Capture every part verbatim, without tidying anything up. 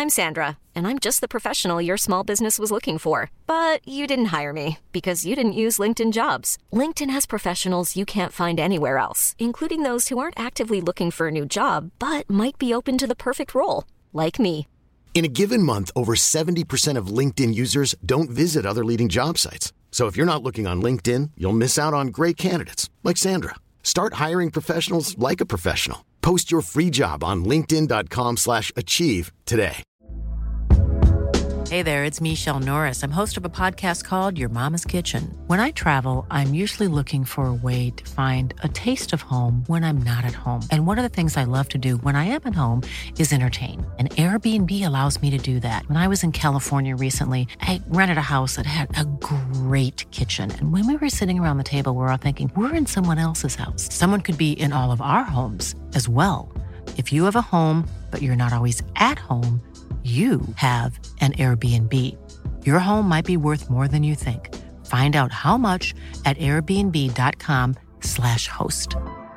I'm Sandra, and I'm just the professional your small business was looking for. But you didn't hire me because you didn't use LinkedIn Jobs. LinkedIn has professionals you can't find anywhere else, including those who aren't actively looking for a new job, but might be open to the perfect role, like me. In a given month, over seventy percent of LinkedIn users don't visit other leading job sites. So if you're not looking on LinkedIn, you'll miss out on great candidates like Sandra. Start hiring professionals like a professional. Post your free job on linkedin.com slash achieve today. Hey there, it's Michelle Norris. I'm host of a podcast called Your Mama's Kitchen. When I travel, I'm usually looking for a way to find a taste of home when I'm not at home. And one of the things I love to do when I am at home is entertain. And Airbnb allows me to do that. When I was in California recently, I rented a house that had a great kitchen. And when we were sitting around the table, we were all thinking, we're in someone else's house. Someone could be in all of our homes as well. If you have a home, but you're not always at home, you have an Airbnb. Your home might be worth more than you think. Find out how much at airbnb.com slash host.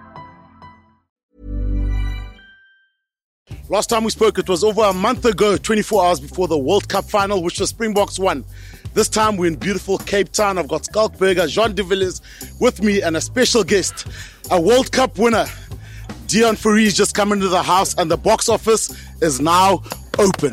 Last time we spoke, it was over a month ago, twenty-four hours before the World Cup final, which the Springboks won. This time we're in beautiful Cape Town. I've got Schalkburger, Jean de Villiers with me, and a special guest, a World Cup winner. Deon Fourie just come into the house, and the box office is now open.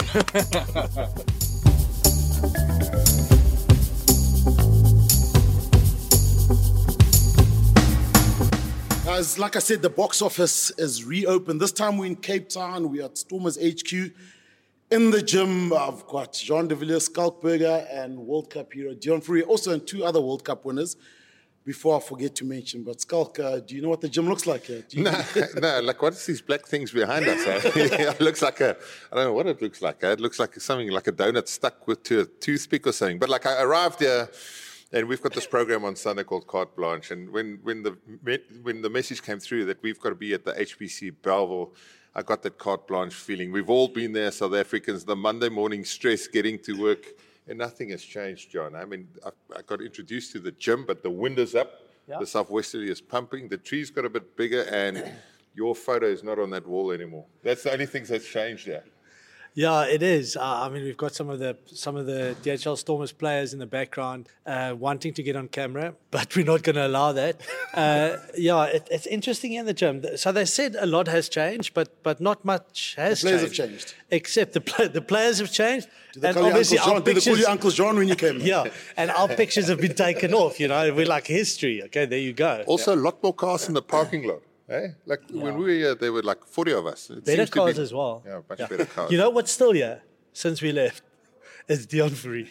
Guys, like I said, the box office is reopened. This time we're in Cape Town. We're at Stormers H Q. In the gym, I've got Jean de Villiers, Schalkburger, and World Cup hero Deon Fourie, also and two other World Cup winners. Before I forget to mention, but Schalk, uh, do you know what the gym looks like here? No, no, like what is these black things behind us? Eh? It looks like a, I don't know what it looks like. Eh? It looks like something like a donut stuck with to a toothpick or something. But like I arrived here, and we've got this program on Sunday called Carte Blanche. And when when the when the message came through that we've got to be at the H B C Belleville, I got that Carte Blanche feeling. We've all been there, South Africans. The Monday morning stress getting to work. And nothing has changed, John. I mean, I, I got introduced to the gym, but the window's up. Yeah. The southwesterly is pumping. The trees got a bit bigger, and your photo is not on that wall anymore. That's the only thing that's changed there. Yeah, it is. Uh, I mean, we've got some of the some of the D H L Stormers players in the background uh, wanting to get on camera, but we're not going to allow that. Uh, yeah, it, it's interesting in the gym. So they said a lot has changed, but but not much has the players changed. have changed. Except the play, the players have changed. Do they, call you Uncle John? Did they call you Uncle John when you came? Yeah, and our pictures have been taken off. You know, we're like history. Okay, there you go. Also, yeah. a lot more cars in the parking lot. Eh? Like yeah. when we were here, there were like forty of us. It better cars be, as well. Yeah, much yeah. better cars. You know what's still here since we left? It's Deon Fourie.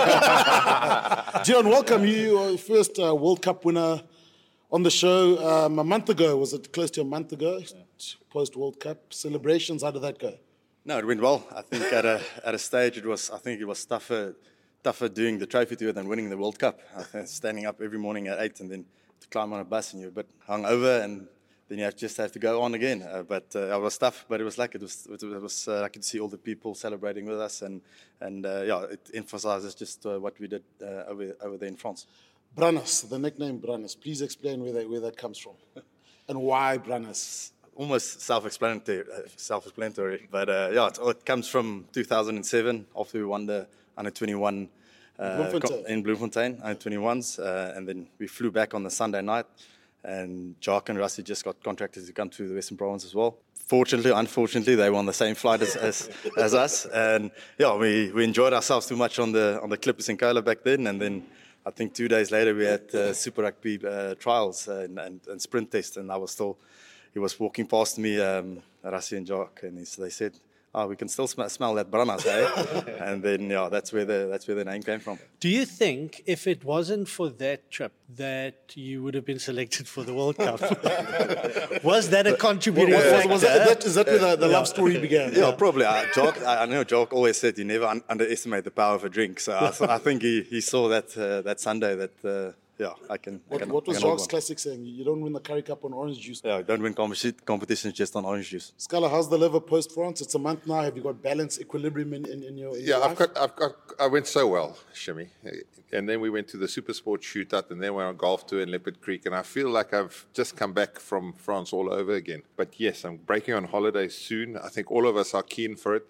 Deon, welcome. You are the first uh, World Cup winner on the show um, a month ago. Was it close to a month ago? Yeah. Post World Cup celebrations. How did that go? No, it went well. I think at a at a stage it was. I think it was tougher tougher doing the trophy tour than winning the World Cup. I think standing up every morning at eight and then to climb on a bus and you're a bit hungover and then you have just have to go on again. Uh, but uh, it was tough, but it was like it was. It was. Uh, I could see all the people celebrating with us, and and uh, yeah, it emphasizes just uh, what we did uh, over over there in France. Branus, the nickname Branus. Please explain where that where that comes from, and why Branus. Almost self-explanatory, uh, self-explanatory. But uh, yeah, it, it comes from two thousand seven after we won the under twenty-one uh, Bloemfontein. in Bloemfontein, under twenty-ones, uh, and then we flew back on the Sunday night. And Jacques and Rassie just got contracted to come to the Western Province as well. Fortunately, unfortunately, they were on the same flight as as, as us. And yeah, we, we enjoyed ourselves too much on the on the Clippers in Kola back then. And then I think two days later we had uh, Super Rugby uh, trials and, and, and sprint test. And I was still, he was walking past me, um, Rassie and Jacques, and he, they said, "Oh, we can still sm- smell that Branus, eh?" And then yeah, that's where the that's where the name came from. Do you think if it wasn't for that trip that you would have been selected for the World Cup? Was that a contributing was, factor? Was that, that, is that where the, the yeah. love story began? Yeah, yeah. probably. Uh, Jacques, I, I know Jacques always said you never un- underestimate the power of a drink. So I, I think he, he saw that uh, that Sunday that. Uh, Yeah, I can. What, I can, what was I can Jacques' classic saying? You don't win the Currie Cup on orange juice. Yeah, don't win competi- competitions just on orange juice. Scala, how's the liver post France? It's a month now. Have you got balance, equilibrium in, in, in your in Yeah, your I've life? got, I've got, I went so well, Shimmy. And then we went to the Super Sport shootout, and then we went on golf tour in Leopard Creek. And I feel like I've just come back from France all over again. But yes, I'm breaking on holiday soon. I think all of us are keen for it.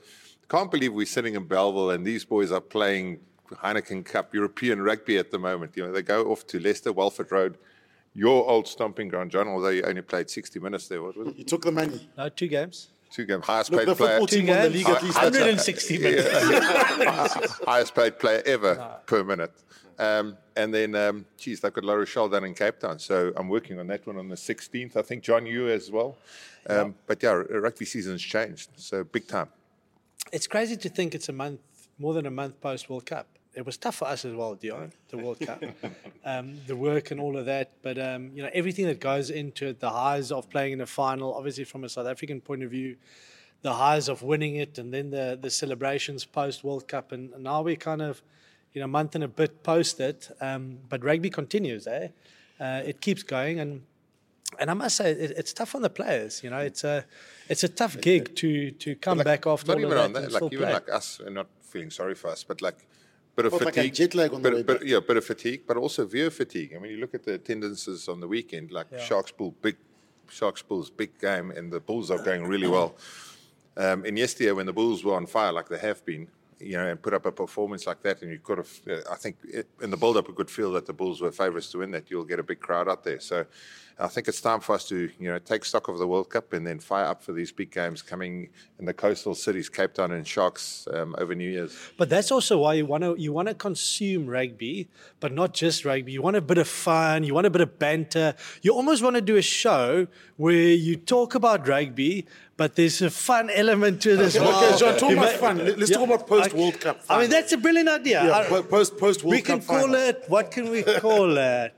can't believe we're sitting in Belleville and these boys are playing Heineken Cup European rugby at the moment. You know, they go off to Leicester, Walford Road, your old stomping ground, John, although you only played sixty minutes there. What was it? You took the money. No, two games. Two games. Highest Look, paid the player. football team won the league at least. one hundred sixty minutes. Highest paid player ever per minute. Um, and then, um, geez, they've got La Rochelle down in Cape Town. So I'm working on that one on the sixteenth. I think, John, you as well. Um, but yeah, rugby season's changed. So big time. It's crazy to think it's a month, more than a month post World Cup. It was tough for us as well, Dion, the World Cup, um, the work and all of that. But, um, you know, everything that goes into it, the highs of playing in a final, obviously from a South African point of view, the highs of winning it, and then the, the celebrations post World Cup. And, and now we're kind of, you know, a month and a bit post it. Um, but rugby continues, eh? Uh, it keeps going. And and I must say, it, it's tough on the players. You know, it's a it's a tough gig to to come like, back after not all even of that on that, and like still even play. like us, and not feeling sorry for us, but like bit of Felt like a fatigue, jet lag on the bit, way bit, back. yeah, bit of fatigue, but also viewer fatigue. I mean, you look at the attendances on the weekend, like Sharks Bull, big Sharks Bulls, big game, and the Bulls are going really well. Um, and yesterday, when the Bulls were on fire, like they have been, you know, and put up a performance like that, and you could have, uh, I think, it, in the build-up, we could feel that the Bulls were favourites to win that. You'll get a big crowd out there. So I think it's time for us to, you know, take stock of the World Cup and then fire up for these big games coming in the coastal cities, Cape Town and Sharks, um, over New Year's. But that's also why you want to you want to consume rugby, but not just rugby. You want a bit of fun. You want a bit of banter. You almost want to do a show where you talk about rugby, but there's a fun element to it as well. Okay, John, talk You about may- fun. Let- Let's Yeah, talk about post World Cup. I mean, final. that's a brilliant idea. Yeah, I- po- post post World we Cup. can call final. it. What can we call it?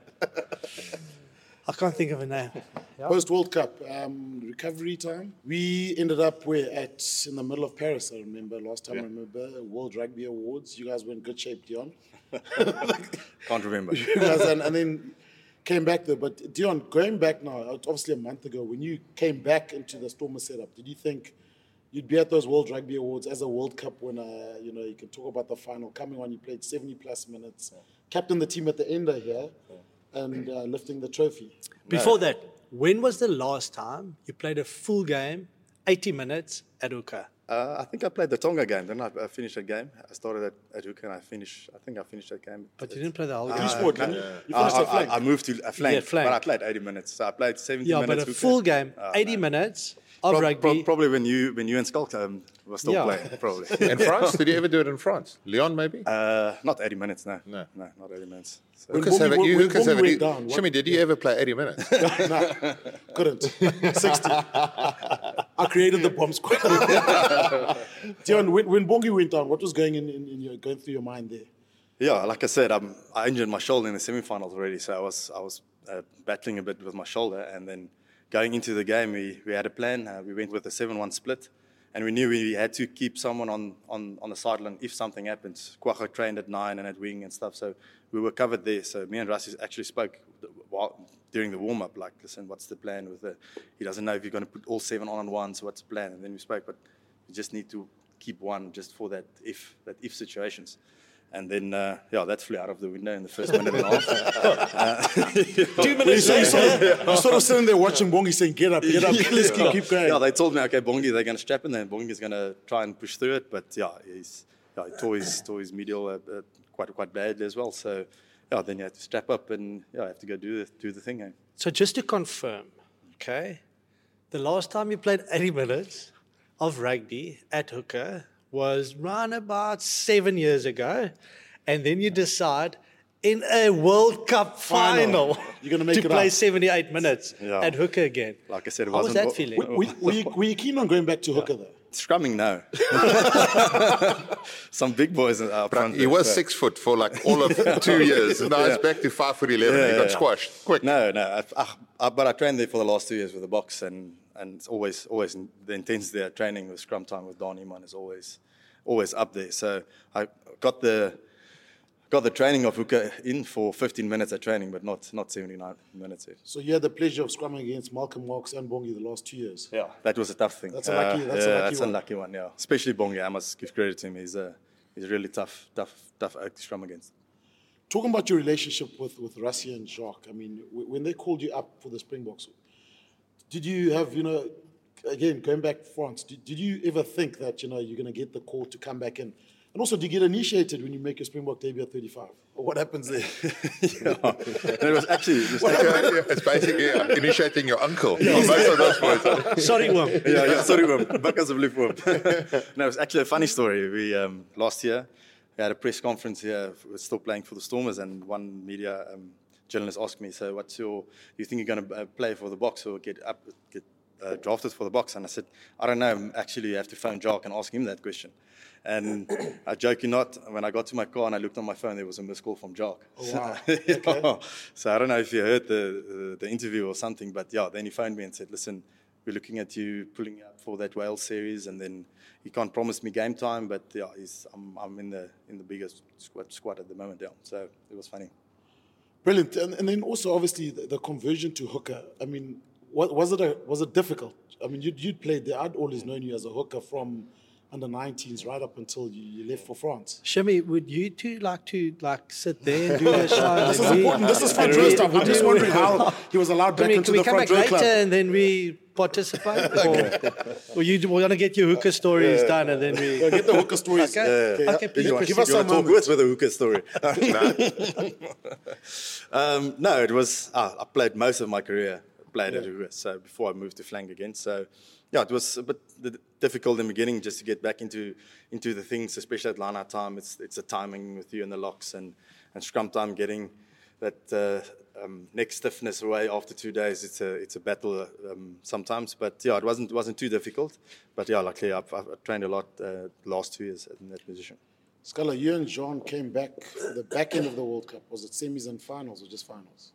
I can't think of a name. Post World Cup um, recovery time. We ended up where at in the middle of Paris. I remember last time. I remember World Rugby Awards. You guys were in good shape, Dion. Can't remember. You guys, and, and then came back there. But Dion, going back now, obviously a month ago, when you came back into the Stormers setup, did you think you'd be at those World Rugby Awards as a World Cup winner? You know, you can talk about the final coming on. You played seventy plus minutes, captained the team at the end of here, and uh, lifting the trophy. Before that, when was the last time you played a full game, eighty minutes at Uka? Uh, I think I played the Tonga game. Then I, I finished that game. I started at, at Hook and I finished. I think I finished that game. But you didn't play the whole You game. scored, didn't you? You I, finished I, at flank. I, I moved to a flank, Yeah, flank. but I played eighty minutes. So I played seventy Yeah, minutes. but a Hook. full game, Uh, eighty no. minutes of Prob- rugby. prob- probably when you when you and Skulk um, were still Yeah. playing. Probably. In France? Did you ever do it in France? Leon, maybe? uh, not eighty minutes. No. No. No, not eighty minutes. So, Who When can say Bongi- that? You, when who can say Bongi that? went You- down, what- Shimmy, did you ever play eighty minutes? Nah, couldn't. sixty. I created the bomb squad. Dion, when, when Bongi went down, what was going in, in, in your going through your mind there? yeah, like I said, um, I injured my shoulder in the semi-finals already, so I was I was uh, battling a bit with my shoulder, and then going into the game, we, we had a plan. Uh, we went with a seven one split, and we knew we had to keep someone on, on, on the sideline if something happens. Kwacho trained at nine and at wing and stuff, so we were covered there. So me and Rassi actually spoke while, during the warm-up, like, listen, what's the plan with the... He doesn't know if you're going to put all seven on on one, so what's the plan? And then we spoke, but we just need to keep one just for that if that if situations. And then, uh, yeah, that flew out of the window in the first minute and a half. Two minutes So you later. sort, of, you sort of sitting there watching Bongi saying, get up, get up, let's keep, keep going. Yeah, they told me, okay, Bongi, they're going to strap in there, and Bongi's going to try and push through it. But yeah, he's yeah, he tore his, tore his medial uh, uh, quite quite badly as well. So yeah, then you have to strap up and yeah, have to go do the do the thing. Eh? So just to confirm, okay, the last time you played eighty minutes of rugby at Hooker was round about seven years ago, and then you decide in a World Cup final, Final. You're gonna make to it play up. seventy-eight minutes Yeah. at Hooker again. Like I said, it How was wasn't that wa- feeling? Were, were, you, were you keen on going back to hooker though? Scrumming, no. Some big boys up front. He there, was so- six foot for like all of two years. Now he's back to five foot eleven. Yeah, he yeah, got yeah. squashed quick. No, no. I, I, I, but I trained there for the last two years with the box, and, and it's always always the intensity of training with scrum time with Don Iman is always always up there. So I got the got the training of hooker in for fifteen minutes of training, but not not seventy-nine minutes. Here. So you had the pleasure of scrumming against Malcolm Marks and Bongi the last two years. Yeah, that was a tough thing. That's a lucky- that's a yeah, lucky that's one. a lucky one. Yeah, especially Bongi. I must give credit to him. He's a he's a really tough, tough, tough oak to scrum against. Talking about your relationship with, with Rassie and Jacques, I mean, w- when they called you up for the Springboks, did you have, you know, again, going back to France, did, did you ever think that, you know, you're going to get the call to come back in? And also, do you get initiated when you make your Springbok debut at thirty-five? Or what happens there? yeah. And it was actually... It was Yeah, it's basically yeah, initiating your uncle. Yeah. Most of those boys. Sorry, Wim. yeah, yeah, sorry, Wim. Bakkers of Lief, Wim. No, it was actually a funny story. We um, last year we had a press conference here. We were still playing for the Stormers, and one media um, journalist asked me, "So, what's your? Do you think you're going to uh, play for the Boks or get up, get uh, drafted for the Boks?" And I said, "I don't know. Actually, you have to phone Jacques and ask him that question." And I joke you not, when I got to my car and I looked on my phone, there was a missed call from Jacques. Oh, wow. yeah. Okay. So I don't know if you heard the, the the interview or something, but yeah, then he phoned me and said, "Listen, we're looking at you pulling you up for that Wales series, and then he can't promise me game time, but yeah, he's, I'm, I'm in the in the biggest squad, squad at the moment." Yeah, so it was funny. Brilliant. And, and then also, obviously, the, the conversion to hooker. I mean, what, was it a, was it difficult? I mean, you'd, you'd played there. I'd always known you as a hooker from under nineteens right up until you, you left for France. Shimmy, would you two like to like sit there and do a show? This is important. This is front row stuff. I'm just wondering how he was allowed back we, into can the we come front back row later club. and then we participate? Or, or you want to get your hooker stories yeah. done and then we... We'll get the hooker stories. Okay, yeah. yeah. okay please you want, give us you some want to talk with, with a hooker story? um, no, it was... Uh, I played most of my career, played yeah. at hooker, so before I moved to flank again. So, yeah, it was a bit difficult in the beginning just to get back into into the things, especially at line-out time. It's it's a timing with you and the locks and, and scrum time, getting that uh, um, neck stiffness away after two days. It's a it's a battle um, sometimes, but yeah, it wasn't wasn't too difficult. But yeah, luckily I've, I've trained a lot uh, the last two years in that position. Scala, you and Jean came back for the back end of the World Cup. Was it semis and finals or just finals?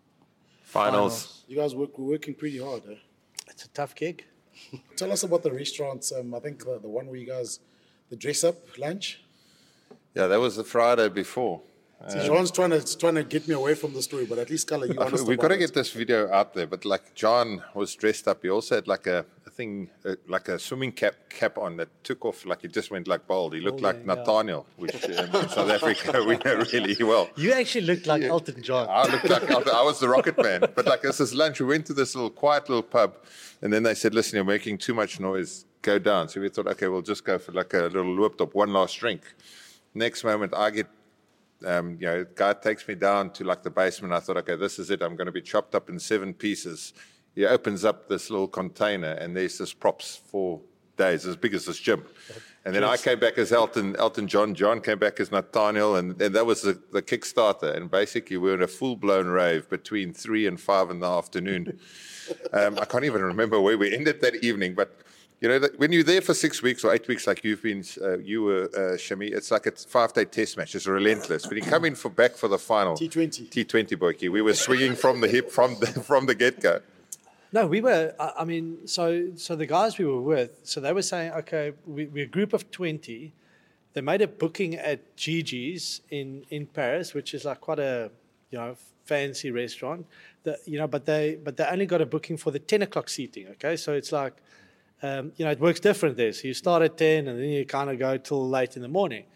Finals. You guys work, were working pretty hard, eh? It's a tough gig. Tell us about the restaurants. Um, I think the, the one where you guys, the dress-up lunch. Yeah, that was the Friday before. See, John's trying to trying to get me away from the story, but at least, Scala, you honest We've got to it. get this video out there. But like John was dressed up. He also had like a, a thing, uh, like a swimming cap cap on that took off. Like he just went like bald. He looked Oh, like yeah, Nathaniel, which um, in South Africa we know really well. You actually looked like Elton John. I looked like I was the Rocket Man. But like this is lunch. We went to this little quiet little pub, and then they said, "Listen, you're making too much noise. Go down." So we thought, okay, we'll just go for like a little loop top, one last drink. Next moment, I get. Um, you know, guy takes me down to like the basement. I thought, okay, this is it. I'm going to be chopped up in seven pieces. He opens up this little container, and there's this props for days, as big as this gym. And then I came back as Elton, Elton John. John came back as Nathaniel, and, and that was the, the Kickstarter. And basically, we were in a full-blown rave between three and five in the afternoon. um, I can't even remember where we ended that evening, but. You know, when you're there for six weeks or eight weeks, like you've been, uh, you were, uh, Shami, it's like a five-day test match. It's relentless. When you come in for back for the final, T twenty, T twenty, Boykie, we were swinging from the hip from the, from the get-go. No, we were, I I mean, so so the guys we were with, so they were saying, okay, we, we're a group of twenty. They made a booking at Gigi's in, in Paris, which is like quite a, you know, fancy restaurant. The, you know, but they but they only got a booking for the ten o'clock seating, okay? So it's like, Um, you know, it works different there. So you start at ten and then you kind of go till late in the morning.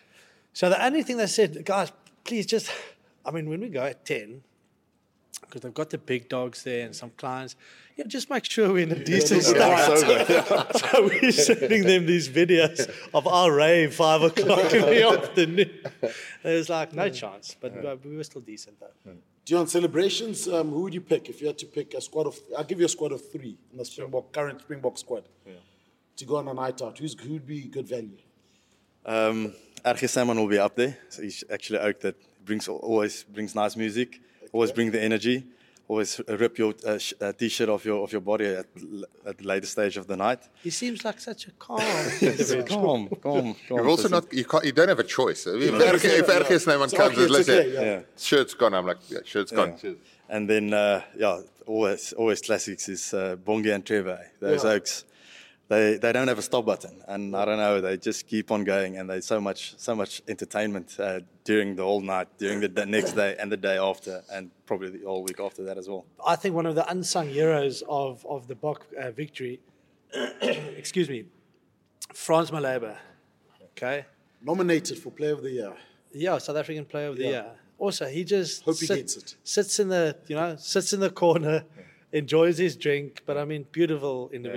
So the only thing they said, guys, please just, I mean, when we go at ten, because they've got the big dogs there and some clients, you know, just make sure we're in a decent state. So we're sending them these videos of our rave five o'clock in the afternoon. There was like no chance, but uh, we were still decent though. Dion, celebrations, um, who would you pick if you had to pick a squad of, I'll give you a squad of three in the Springbok, current Springbok squad yeah. to go on a night out. Who's, who would be good value? Um, R G Simon will be up there. So he's actually out that brings always brings nice music, okay. always bring the energy, always rip your uh, sh- uh, t-shirt off your off your body at, at the later stage of the night. He seems like such a calm calm, calm, calm. You've also not, you can't, you don't have a choice. If R G's name comes, okay, let's okay, say, yeah. shirt's gone. I'm like, yeah, shirt's gone. Yeah. And then, uh, yeah, always always classics is uh, Bongi and Trevor. Those Yeah. oaks, they they don't have a stop button, and I don't know, they just keep on going, and there's so much so much entertainment uh, during the whole night, during the, the next day, and the day after, and probably the whole week after that as well. I think one of the unsung heroes of, of the Bok uh, victory, excuse me, Frans Malherbe, okay? Nominated for Player of the Year. Yeah, South African Player of the Yeah. Year. Also, he just Hope he sit- gets it. sits in the, you know, sits in the corner, enjoys his drink, but I mean, beautiful individual.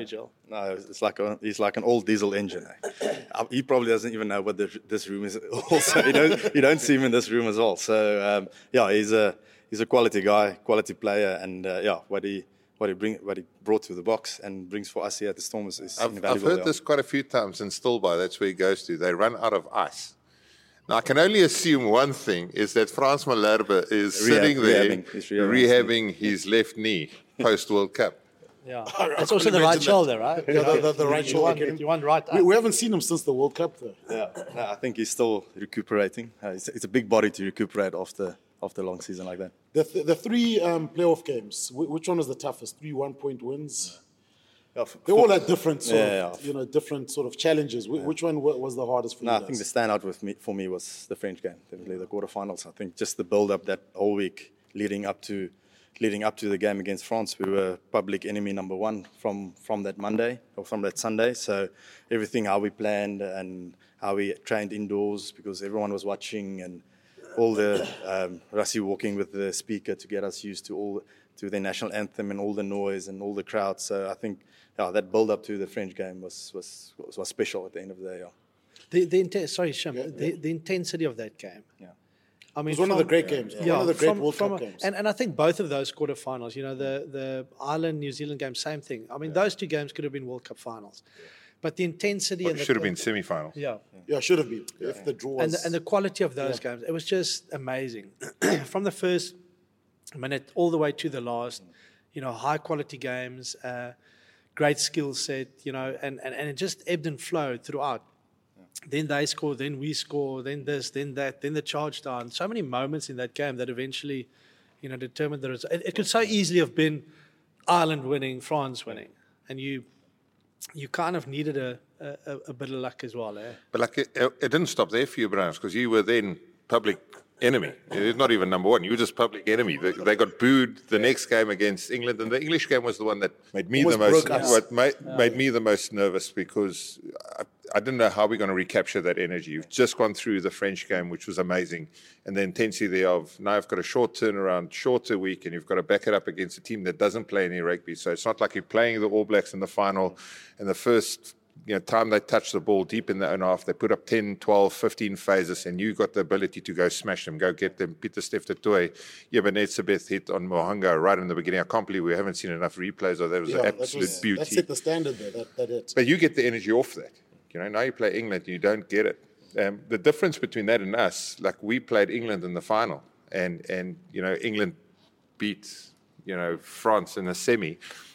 No, it's like a, he's like an old diesel engine. Eh? He probably doesn't even know what the, this room is. Also, you don't you don't see him in this room as well. So um, yeah, he's a he's a quality guy, quality player, and uh, yeah, what he what he bring what he brought to the box and brings for us here at the Storm is, is I've, invaluable. I've heard yeah. this quite a few times in Stilbaai. That's where he goes to. They run out of ice. Now, I can only assume one thing is that Frans Malherbe is Rehab- sitting there rehabbing his rehabbing rehabbing his left knee post-World Cup. Yeah, I it's can also the imagine right that. shoulder, right? Yeah, the, the, the right You shoulder. want, you want right We, up. we haven't seen him since the World Cup, though. Yeah, no, I think he's still recuperating. Uh, it's, it's a big body to recuperate after after a long season like that. The, th- the three um, playoff games, wh- which one was the toughest? Three one-point wins? Yeah, f- They all had different sort Yeah, of, yeah. you know, different sort of challenges. Wh- Which one wa- was the hardest for No, you I think the guys? standout with me, for me was the French game, definitely the quarterfinals. I think just the build-up that whole week leading up to leading up to the game against France, we were public enemy number one from, from that Monday or from that Sunday. So everything, how we planned and how we trained indoors because everyone was watching and all the um, Rassie walking with the speaker to get us used to all to the national anthem and all the noise and all the crowd. So I think yeah, that build-up to the French game was was was, was special at the end of the day. Yeah. The, the inten- sorry, Shim, the, the intensity of that game. Yeah. I mean, It was one of the from- great games. Yeah, one of the great from- World from Cup a- games. And, and I think both of those quarterfinals, you know, the, the Ireland New Zealand game, same thing. I mean, those two games could have been World Cup finals. But the intensity Well, and it the, should have been semi-finals. yeah. yeah, should have been. If the draw was... And the, and the quality of those games, it was just amazing. From the first minute all the way to the last, you know, high quality games, uh, great skill set, you know, and, and, and it just ebbed and flowed throughout. Then they score, then we score, then this, then that, then the charge down. So many moments in that game that eventually, you know, determined the result. It, it could so easily have been Ireland winning, France winning, and you you kind of needed a, a, a bit of luck as well, eh? But like, it, it didn't stop there for you, Browns, because you were then public enemy. It's not even number one. You were just public enemy. They, they got booed the next game against England, and the English game was the one that made me Almost the most. broke us. What made, made me the most nervous because I, I didn't know how we're going to recapture that energy. You've just gone through the French game, which was amazing, and the intensity there of now I've got a short turnaround, shorter week, and you've got to back it up against a team that doesn't play any rugby. So it's not like you're playing the All Blacks in the final, and the first. You know, time they touch the ball deep in their own half, they put up ten, twelve, fifteen phases, and you got the ability to go smash them, go get them. Peter Steph Toy, Yebenetsabeth hit on Mohanga right in the beginning. I can't believe we haven't seen enough replays of that. It was yeah, an that absolute was, beauty. That set the standard there. That, that it. But you get the energy off that. You know, now you play England, you don't get it. Um, the difference between that and us, like we played England in the final, and and you know England beat you know France in the semi,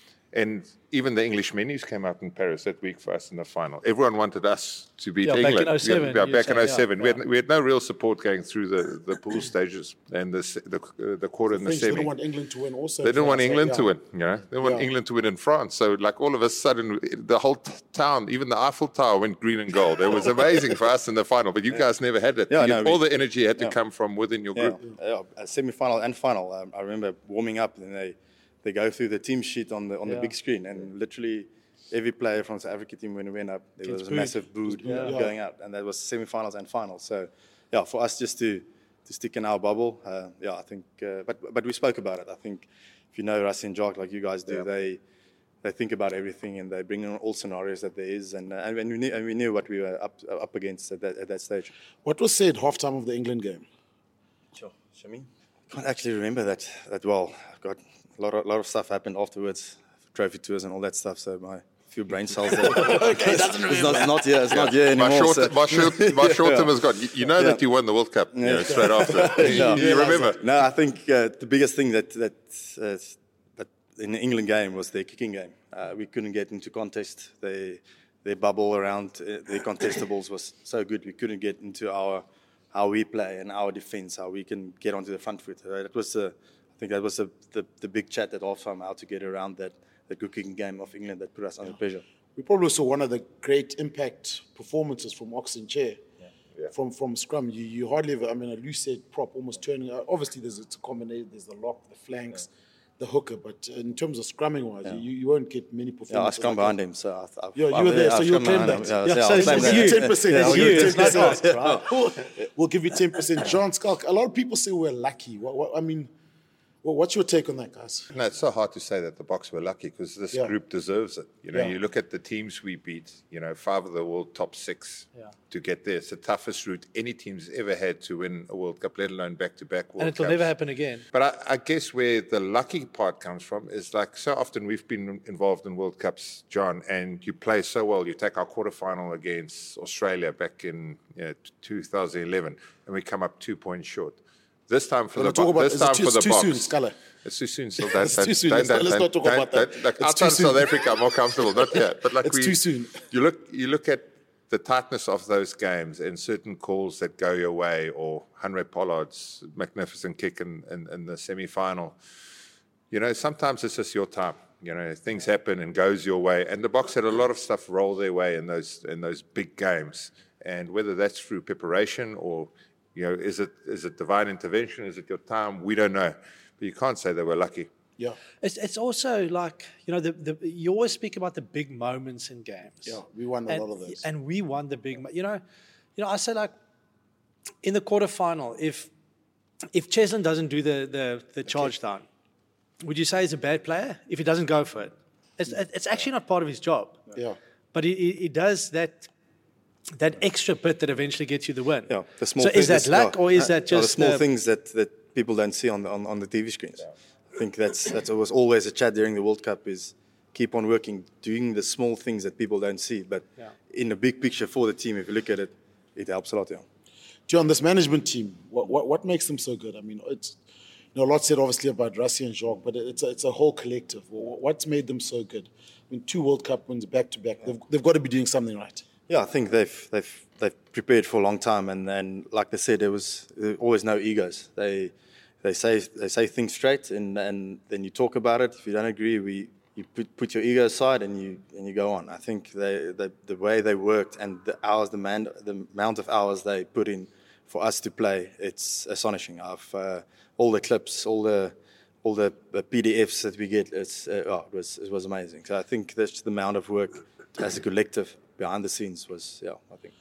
and even the English menus came out in Paris that week for us in the final. Everyone wanted us to beat Yeah, back England. in oh seven, yeah, you back say, in yeah, oh seven. we, yeah. had, we had no real support going through the, the pool stages and the se- the, uh, the quarter and the French semi. didn't want England to win also. They didn't want So, England yeah. to win, you know. They want Yeah. England to win in France. So, like, all of a sudden, the whole t- town, even the Eiffel Tower, went green and gold. It was amazing for us in the final, but you guys never had it. Yeah, You- no, all we- the energy had to yeah. come from within your Yeah, group. yeah, uh, semi-final and final. Um, I remember warming up, and they, they go through the team sheet on the on the Yeah. big screen, and literally every player from the South Africa team when we went up, there Gets was a booed. massive booed Yeah. going out, and that was semi-finals and finals. So, yeah, for us just to to stick in our bubble, uh, yeah, I think. Uh, but but we spoke about it. I think if you know Russ and Jock like you guys do, Yeah. they. They think about everything and they bring in all scenarios that there is, and uh, and we knew, and we knew what we were up up against at that at that stage. What was said halftime of the England game? Sure, Shami. Can't actually remember that that well. I've got a lot of lot of stuff happened afterwards, trophy tours and all that stuff. So my few brain cells. There. okay, doesn't remember. It's not, it's not here. It's not here My anymore. short, so- my short, my short Yeah. term has gone. You, you know Yeah. that you won the World Cup you know, straight after. you, Yeah. you remember? No, I think uh, the biggest thing that that uh, that in the England game was their kicking game. Uh, we couldn't get into contest. They their bubble around uh, their contestables was so good. We couldn't get into our how we play and our defense, how we can get onto the front foot. Uh, that was the I think that was the, the the big chat at halftime, how to get around that the good kicking game of England that put us under pressure. We probably saw one of the great impact performances from Oxen Chair. Yeah. From from scrum, you, you hardly ever. I mean, a loose head prop almost turning. Uh, obviously, there's it's a combination. There's the lock, the flanks, the hooker. But in terms of scrumming wise, you, you won't get many Yeah, I performances. scrum like behind that. him, so I, I, Yeah, you I, were there, I so you'll scrum claim behind that. him. Yeah, yeah, so I'll it's claim it's that. you. ten percent. It's I'll you. give you It's not ten us, percent. right? We'll give you ten percent. John Skalk. A lot of people say we're lucky. What, what, I mean, Well, what's your take on that, guys? No, it's so hard to say that the Boks were lucky because this Yeah. group deserves it. You know, Yeah. you look at the teams we beat, you know, five of the world top six Yeah. to get there. It's the toughest route any team's ever had to win a World Cup, let alone back-to-back World And it will Cups. never happen again. But I, I guess where the lucky part comes from is like so often we've been involved in World Cups, John, and you play so well. You take our quarterfinal against Australia back in you know, two thousand eleven, and we come up two points short. This time for We're the gonna talk Bo- about- this is it time too- for the it's too Boks. soon, Scala. It's too soon. Still, don't, It's don't, too soon. don't, Let's not- don't, let's not talk don't, about don't, that. Like It's too outside South soon. Africa, I'm more comfortable. Not yet, but like It's we, too soon. You look, you look at the tightness of those games and certain calls that go your way, or Henry Pollard's magnificent kick in, in, in the semi-final. You know, sometimes it's just your time. You know, things happen and goes your way. And the Boks had a lot of stuff roll their way in those in those big games. And whether that's through preparation or, you know, is it is it divine intervention? Is it your time? We don't know. But you can't say they were lucky. Yeah. It's it's also like, you know, the, the you always speak about the big moments in games. Yeah, we won a and, lot of those. And we won the big, mo- you know, you know, I say like in the quarterfinal, if if Cheslin doesn't do the the, the charge down, would you say he's a bad player if he doesn't go for it? It's it's actually not part of his job. Yeah. But he, he, he does that that extra bit that eventually gets you the win. Yeah, the small so is things- that luck yeah, or is uh, that yeah, just the small uh, things that, that people don't see on the on, on the T V screens? I think that's that's was always a chat during the World Cup is keep on working, doing the small things that people don't see. But Yeah. in the big picture for the team, if you look at it, it helps a lot. Yeah. John, this management team, what, what what makes them so good? I mean, it's you know a lot said obviously about Rassie and Jacques, but it's a, it's a whole collective. Wh- What's made them so good? I mean, two World Cup wins back to back. They've they've got to be doing something right. Yeah, I think they've they've they've prepared for a long time, and, and like they said, there was there were always no egos. They they say they say things straight, and, and then you talk about it. If you don't agree, we you put, put your ego aside and you and you go on. I think they, they the way they worked and the hours, the man, the amount of hours they put in for us to play, it's astonishing. I've uh, all the clips, all the all the, the P D Fs that we get, it's uh, oh, it was it was amazing. So I think that's the amount of work as a collective behind the scenes was, yeah, I think.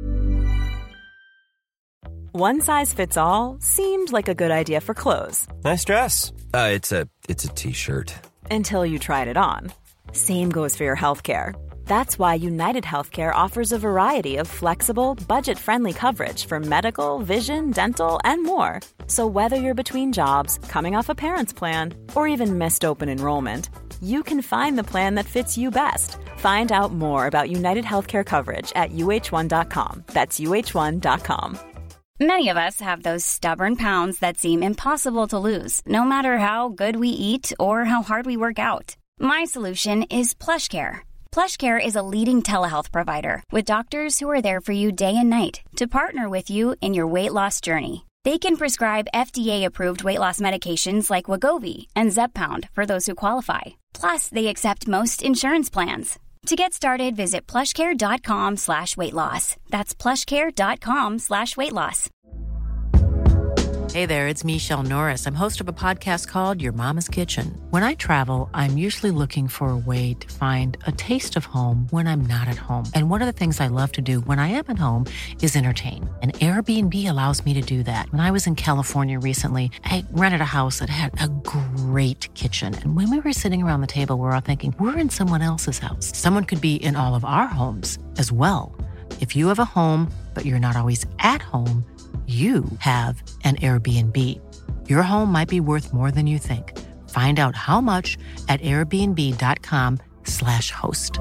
One size fits all seemed like a good idea for clothes. Nice dress. Uh, it's a it's a t-shirt. Until you tried it on. Same goes for your healthcare. That's why United Healthcare offers a variety of flexible, budget-friendly coverage for medical, vision, dental, and more. So whether you're between jobs, coming off a parent's plan, or even missed open enrollment, you can find the plan that fits you best. Find out more about United Healthcare coverage at U H one dot com. That's U H one dot com. Many of us have those stubborn pounds that seem impossible to lose, no matter how good we eat or how hard we work out. My solution is PlushCare. PlushCare is a leading telehealth provider with doctors who are there for you day and night to partner with you in your weight loss journey. They can prescribe F D A-approved weight loss medications like Wegovy and Zepbound for those who qualify. Plus, they accept most insurance plans. To get started, visit plushcare.com slash weight loss. That's plushcare.com slash weight loss. Hey there, it's Michelle Norris. I'm host of a podcast called Your Mama's Kitchen. When I travel, I'm usually looking for a way to find a taste of home when I'm not at home. And one of the things I love to do when I am at home is entertain. And Airbnb allows me to do that. When I was in California recently, I rented a house that had a great kitchen. And when we were sitting around the table, we were all thinking, we're in someone else's house. Someone could be in all of our homes as well. If you have a home, but you're not always at home, you have an Airbnb. Your home might be worth more than you think. Find out how much at airbnb.com slash host.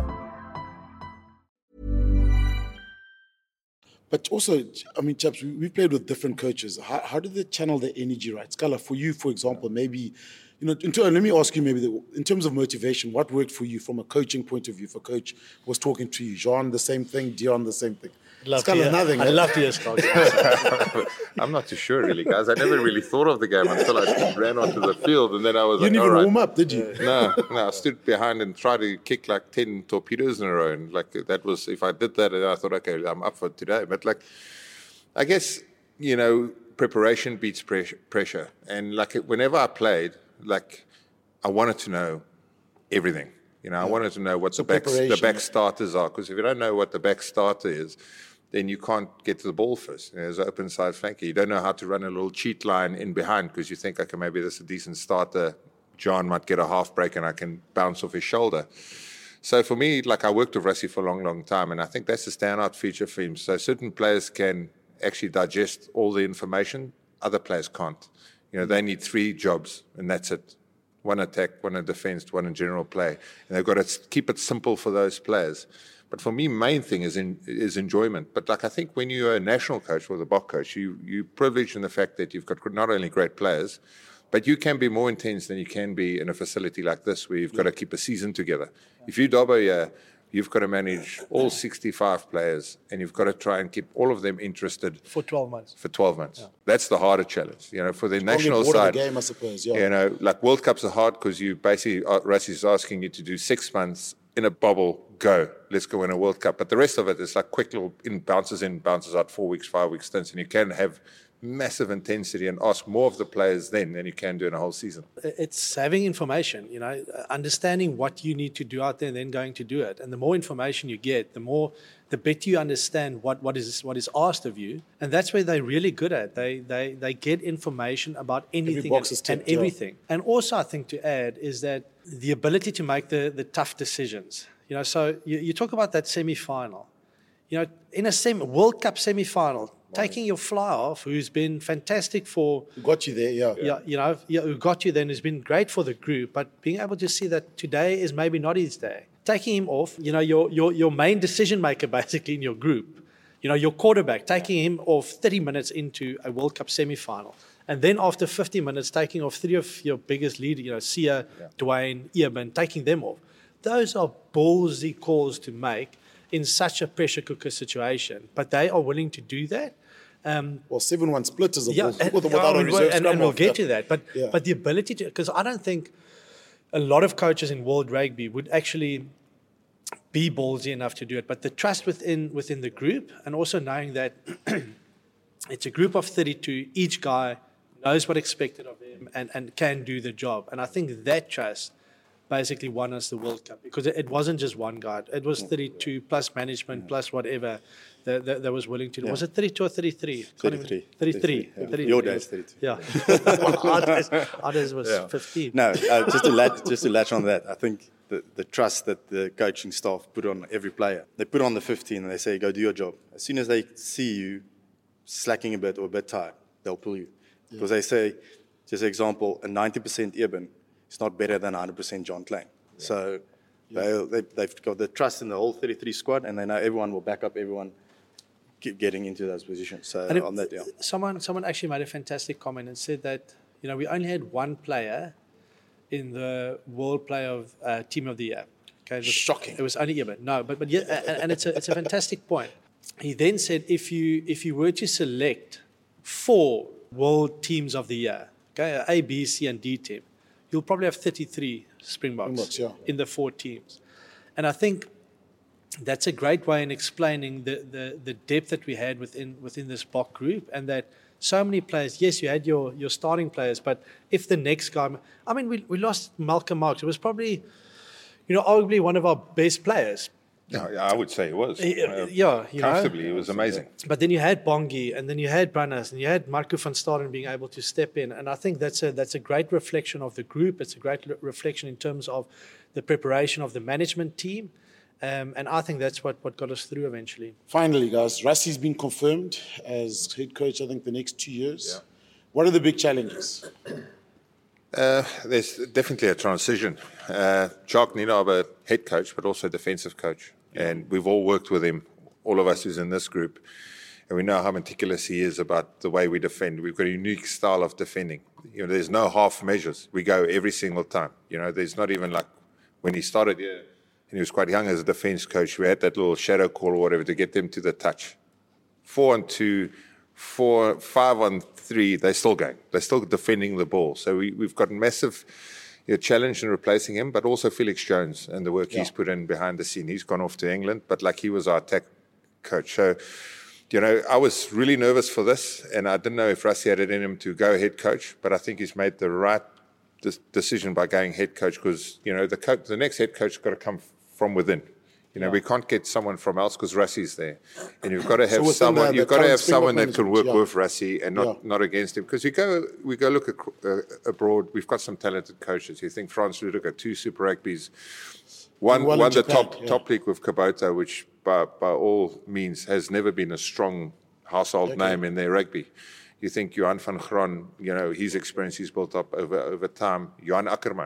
But also, I mean, chaps, we, we've played with different coaches. How, how do they channel their energy right? Scala, for you, for example, maybe, you know, in ter- let me ask you maybe, the, in terms of motivation, what worked for you from a coaching point of view? If a coach was talking to you, Jean, the same thing, Dion, the same thing. Love Scala, to hear, nothing. I eh? love to hear Scott. I'm not too sure, really, guys. I never really thought of the game until I ran onto the field, and then I was You like, didn't all even right. warm up, did you? No, no. I stood behind and tried to kick like ten torpedoes in a row, and like that was if I did that, and I thought, okay, I'm up for today. But like, I guess you know, preparation beats pressure, pressure. And like whenever I played, like I wanted to know everything. You know, I wanted to know what So the back the preparation. back starters are, because if you don't know what the back starter is, then you can't get to the ball first. You know, as an open side flanker, you don't know how to run a little cheat line in behind because you think, okay, maybe this is a decent starter. John might get a half break and I can bounce off his shoulder. So for me, like I worked with Rassie for a long, long time, and I think that's a standout feature for him. So certain players can actually digest all the information, other players can't. You know, they need three jobs, and that's it. One attack, one in defense, one in general play. And they've got to keep it simple for those players. But for me, main thing is in, is enjoyment. But like I think when you're a national coach or the B O C coach, you, you're privileged in the fact that you've got not only great players, but you can be more intense than you can be in a facility like this where you've got to keep a season together. If you Dabo here, you've got to manage all sixty-five players and you've got to try and keep all of them interested. For twelve months. For twelve months. Yeah. That's the harder challenge. You know, for the Probably national bored side. of the game, I suppose. Yeah. You know, like World Cups are hard because you basically, Rassie's asking you to do six months in a bubble, go. Let's go win a World Cup. But the rest of it is like quick little in, bounces in, bounces out, four weeks, five weeks stints. And you can have massive intensity and ask more of the players then than you can do in a whole season. It's having information, you know, understanding what you need to do out there and then going to do it. And the more information you get, the more, the better you understand what, what is what is asked of you. And that's where they're really good at. They they they get information about anything and, tipped, and everything. Yeah. And also, I think to add is that the ability to make the, the tough decisions. You know, so you, you talk about that semi-final. You know, in a semi, World Cup semi-final, taking your fly off, who's been fantastic for... Who got you there, yeah. yeah. You know, yeah, who got you then has been great for the group, but being able to see that today is maybe not his day. Taking him off, you know, your your, your main decision maker basically in your group, you know, your quarterback, taking him off thirty minutes into a World Cup semi-final. And then after fifty minutes, taking off three of your biggest leaders, you know, Sia, yeah. Dwayne, Eamon, taking them off. Those are ballsy calls to make in such a pressure cooker situation, but they are willing to do that. Um, well, seven one split is a yeah, ball, and, with, without and, a reserve and, and we'll off, get yeah. to that. But yeah. but the ability to, because I don't think a lot of coaches in world rugby would actually be ballsy enough to do it. But the trust within within the group, and also knowing that it's a group of thirty-two, each guy knows what's expected of him and, and can do the job. And I think that trust basically won us the World Cup, because it, it wasn't just one guy. It was thirty-two plus management, plus whatever that, that, that was willing to do. Yeah. Was it thirty-two or thirty-three? thirty-three. thirty-three. Yeah. thirty-three. Your days, thirty-two. Yeah. Ours, ours was yeah. fifteen. No, uh, just, to latch, just to latch on that, I think the, the trust that the coaching staff put on every player, they put on the fifteen and they say, go do your job. As soon as they see you slacking a bit or a bit tired, they'll pull you. Yeah. Because they say, just an example, a ninety percent Eben, it's not better than one hundred percent John Klein. Yeah. So yeah. they, they've got the trust in the whole thirty-three squad, and they know everyone will back up everyone getting into those positions. So and on it, that, yeah. Someone, someone actually made a fantastic comment and said that, you know, we only had one player in the World Player of uh, Team of the Year. Okay, it was, shocking. It was only Eben. No, but but yeah, and, and it's a it's a fantastic point. He then said, if you if you were to select four World Teams of the Year, okay, A, B, C, and D team, you'll probably have thirty-three Springboks, Springboks yeah. in the four teams. And I think that's a great way in explaining the, the, the depth that we had within within this B O C group, and that so many players, yes, you had your, your starting players, but if the next guy, I mean, we, we lost Malcolm Marx. It was probably, you know, arguably one of our best players. Yeah, I would say it was. Uh, yeah, you comfortably, know, it was amazing. But then you had Bongi, and then you had Brannas, and you had Marco van Staden being able to step in. And I think that's a that's a great reflection of the group. It's a great re- reflection in terms of the preparation of the management team. Um, and I think that's what, what got us through eventually. Finally, guys, Rassie's been confirmed as head coach, I think, the next two years. Yeah. What are the big challenges? Uh, there's definitely a transition. Uh, Jacques Nienaber, head coach, but also defensive coach. And we've all worked with him, all of us who's in this group. And we know how meticulous he is about the way we defend. We've got a unique style of defending. You know, there's no half measures. We go every single time. You know, there's not even like when he started here, and he was quite young as a defense coach, we had that little shadow call or whatever to get them to the touch. Four on two, four, five on three, they're still going. They're still defending the ball. So we, we've got massive you know, challenge in replacing him, but also Felix Jones and the work yeah. he's put in behind the scene. He's gone off to England, but like he was our attack coach. So, you know, I was really nervous for this, and I didn't know if Rassie had it in him to go head coach, but I think he's made the right decision by going head coach, because, you know, the coach, the next head coach has got to come from within. You know, Yeah. we can't get someone from else because Rassi's there, and you've got to have within someone. the- You've the got to have current Springbok someone that can management, work yeah. with Rassi and not, Yeah. not against him. Because you go, we go look ac- uh, abroad. We've got some talented coaches. You think Frans Ludiger, two Super Rugby's, one well in won the Japan, top yeah. top league with Kubota, which by by all means has never been a strong household name in their rugby. You think Johan van Graan, you know, his experience he's built up over over time. Johan Ackerman.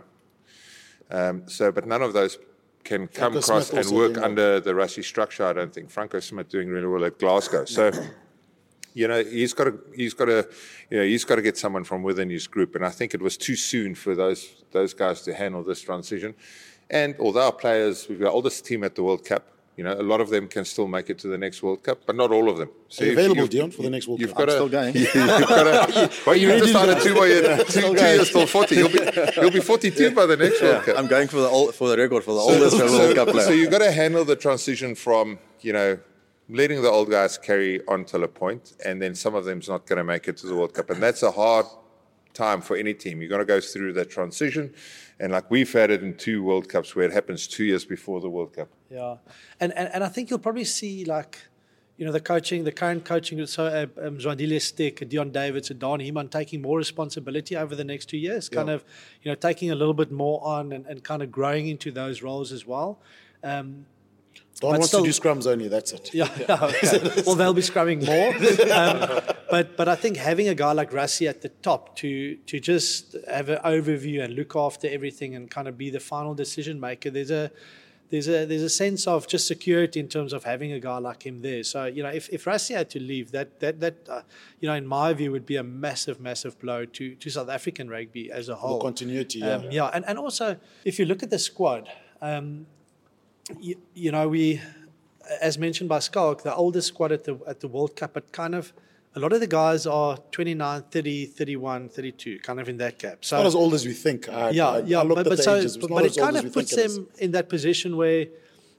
Um, so, but none of those can come Franco across Smith and also work doing well. under the Rassi structure. I don't think Franco Smith doing really well at Glasgow. So, you know, he's got to he's got to you know he's got to get someone from within his group. And I think it was too soon for those those guys to handle this transition. And although our players, we've got the oldest team at the World Cup. You know, a lot of them can still make it to the next World Cup, but not all of them. So Are you you've- available, you've- Dion, for the next World you've Cup? got I'm to, still going. You've got to, well, you've decided two more years, two, two years till forty. You'll be, you'll be forty-two by the next World Cup. I'm going for the old, for the record for the oldest World Cup player. So you've got to handle the transition from, you know, letting the old guys carry on till a point, and then some of them's not going to make it to the World Cup. And that's a hard time for any team. You've got to go through that transition. And like we've had it in two World Cups where it happens two years before the World Cup. Yeah, and, and and I think you'll probably see like, you know, the coaching, the current coaching, so uh, um, Zwandile Stick, Dion Davids, and Don Heeman taking more responsibility over the next two years, kind Yeah. of, you know, taking a little bit more on and, and kind of growing into those roles as well. Um, Don but wants still- to do scrums only, that's it. Yeah, yeah, okay. Well, they'll be scrumming more. Um, but but I think having a guy like Rassi at the top to to just have an overview and look after everything and kind of be the final decision maker, there's a there's a there's a sense of just security in terms of having a guy like him there. So you know, if if Rassi had to leave, that that that uh, you know, in my view, would be a massive massive blow to to South African rugby as a whole. continuity, yeah. Um, yeah, and and also if you look at the squad. Um, You, you know, we, as mentioned by Skalk, the oldest squad at the at the World Cup, but kind of a lot of the guys are twenty-nine, thirty, thirty-one, thirty-two, kind of in that gap. So Not as old as we think. I, yeah, I, yeah, I looked but, at but the so ages. It's but, not but as it old kind as of we think puts it is. them in that position where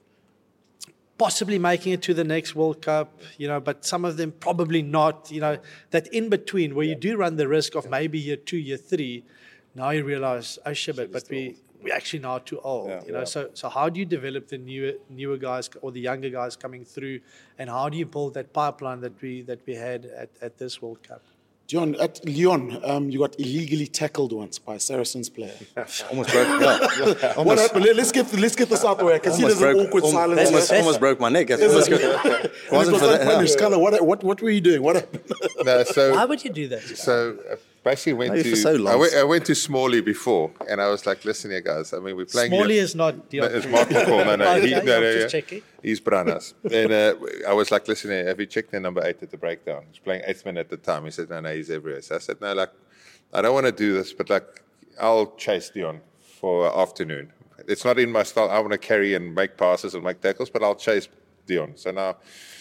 possibly making it to the next World Cup, you know, but some of them probably not, you know, that in between where you do run the risk of maybe year two, year three, now you realize, oh shit, but, but we we actually now too old, Yeah, you know. yeah. So so how do you develop the newer newer guys or the younger guys coming through, and how do you build that pipeline that we that we had at, at this World Cup? Dion, at Lyon, um, you got illegally tackled once by a Saracens player. Almost broke. Yeah. What happened? Let- Let's get let's get this out the way. I can see Almost there's an broke, awkward al- silence. almost, there. almost broke my neck. It Is was, it? good. And it wasn't was for that. unpunished. Yeah. Scarlett, what, what, what were you doing? What happened? No, so, Why would you do that? so uh, basically went Maybe to, for so long. I, went, I went to Smalley before, and I was like, listen here, guys, I mean, we're playing Smalley here. is not No, Dion. it's Mark McCall. No, no, Okay, he, no, I'm no, just yeah. checking. He's Branas. And uh, I was like, listen here, have you checked the number eight at the breakdown? He's playing eighth man at the time. He said, no, no, he's everywhere. So I said, no, like, I don't want to do this, but like, I'll chase Dion for afternoon. It's not in my style. I want to carry and make passes and make tackles, but I'll chase Dion. So now,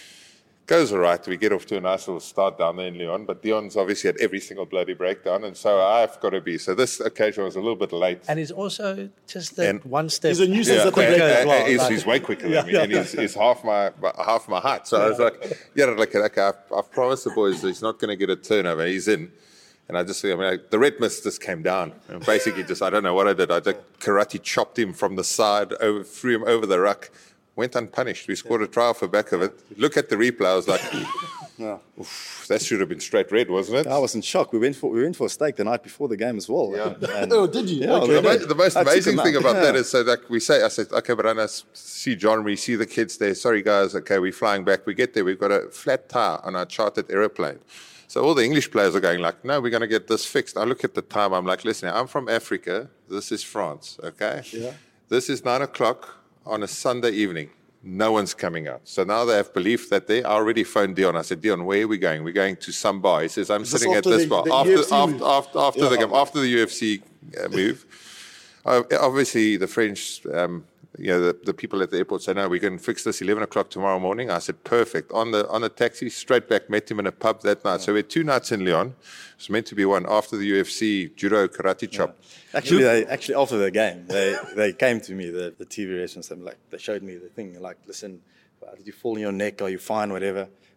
goes all right. We get off to a nice little start down there in Lyon, but Dion's obviously at every single bloody breakdown, and so I've got to be. So this occasion was a little bit late. And he's also just that And- one step. He's a nuisance at the quicker break as and- well. and he's, like- he's way quicker Yeah, than me, yeah, and he's, he's half my half my height. So I was like, yeah, like, okay, I've, I've promised the boys he's not going to get a turnover. He's in. And I just, I mean, like, the red mist just came down. And basically, just, I don't know what I did. I just karate chopped him from the side, over, threw him over the ruck, went unpunished. We scored a try off the back of it. Look at the replay. I was like, Yeah. oof, that should have been straight red, wasn't it? I was in shock. We went for we went for a steak the night before the game as well. Yeah. And, Oh, did you? Yeah, Okay. The, mo- the most I took amazing him thing out. about Yeah. that is, so like we say, I said, okay, but I know, see John, we see the kids there. Sorry, guys. Okay, we're flying back. We get there. We've got a flat tire on our chartered aeroplane. So all the English players are going like, no, we're going to get this fixed. I look at the time. I'm like, listen, I'm from Africa. This is France, okay? Yeah. This is nine o'clock on a Sunday evening. No one's coming out. So now they have belief that they I already phoned Dion. I said, Dion, where are we going? We're going to some bar. He says, I'm Is this sitting at after this the- bar. the after, U F C after, move? after, after Yeah. the game, after the U F C uh, move. Uh, obviously, the French, um, you know, the, the people at the airport say, no, we can fix this eleven o'clock tomorrow morning. I said, perfect. On the on a taxi, straight back, met him in a pub that night. So we had two nights in Lyon. It was meant to be one after the U F C judo karate chop. Actually, they actually after the game, they, they came to me, the, the T V restaurants, and like they showed me the thing. Like, listen, did you fall on your neck? Are you fine? Whatever.